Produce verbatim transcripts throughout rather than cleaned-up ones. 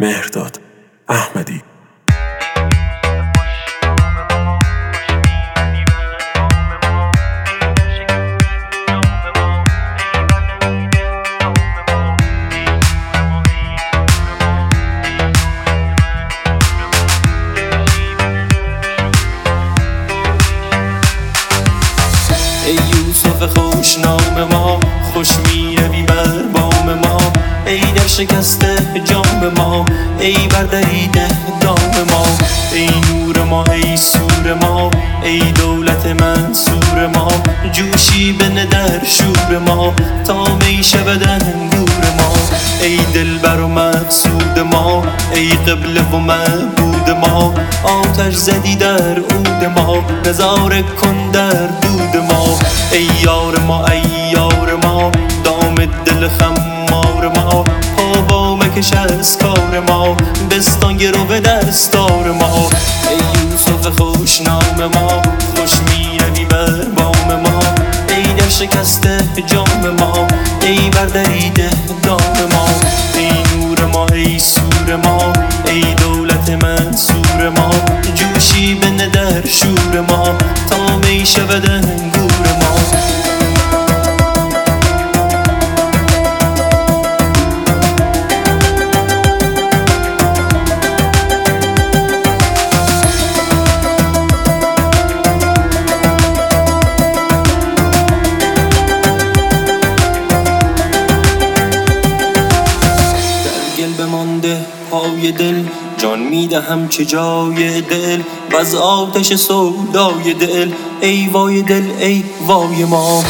مهرداد احمدی. ای یوسف خوش نام ما، خوش می روی بر بام ما. ای در شکسته جام ما، ای بردریده دام ما. ای نور ما، ای سور ما، ای دولت منصور ما. جوشی بنه در شور ما، تا می شود انگور ما. ای دلبر و مقصود ما، ای قبله و معبود ما. آتش زدی در عود ما، نظاره کن در دود ما. ای یار ما، ای یار ما، دام دل خمار ما. پا با مکش از کار ما، بستان گرو به دستار ما. ای یوسف خوش نام ما، خوش می روی بر بام ما. ای در شکسته جام ما، ای بردریده دام ما. ای نور ما، ای سور ما، ای دولت منصور ما. جوشی بنه در شور ما، تا می شود انگور ما. بمانده پای دل، جان میدهم چه جای دل. باز آتش سودای دل، ای وای دل ای وای ما.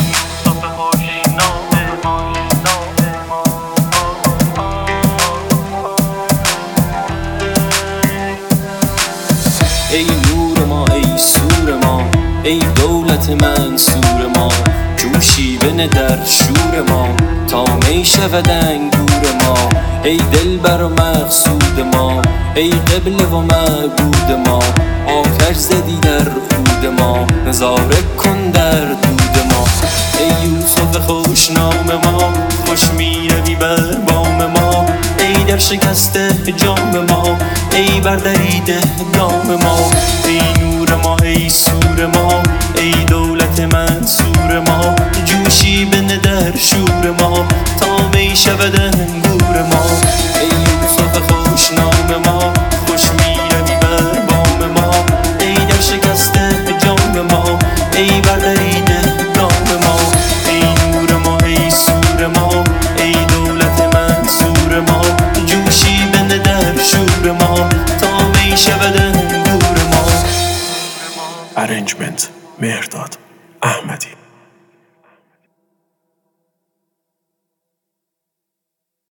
ای نور ما، ای سور ما، ای دولت منصور ما. جوشی بنه در شور ما، تا می شود انگور ما. ای دلبر و مقصود ما، ای قبله و معبود ما. آتش زدی در عود ما، نظاره کن در دود ما. ای یوسف خوش نام ما، خوش می روی بر بام ما. ای در شکسته جام ما، ای بردریده دام ما. ای نور ما، ای سور ما، ای دولت منصور ما. جوشی بنه در شور ما، تا می شود انگور ما. ای یوسف خوش نام ما، خوش می روی بر بام ما. ای در شکسته جام ما، ای بردریده دام ما. ای نور ما، ای سور ما، ای دولت منصور ما. جوشی بنه در شور ما، تا می شود انگور ما. ارنجمنت مهرداد احمدی.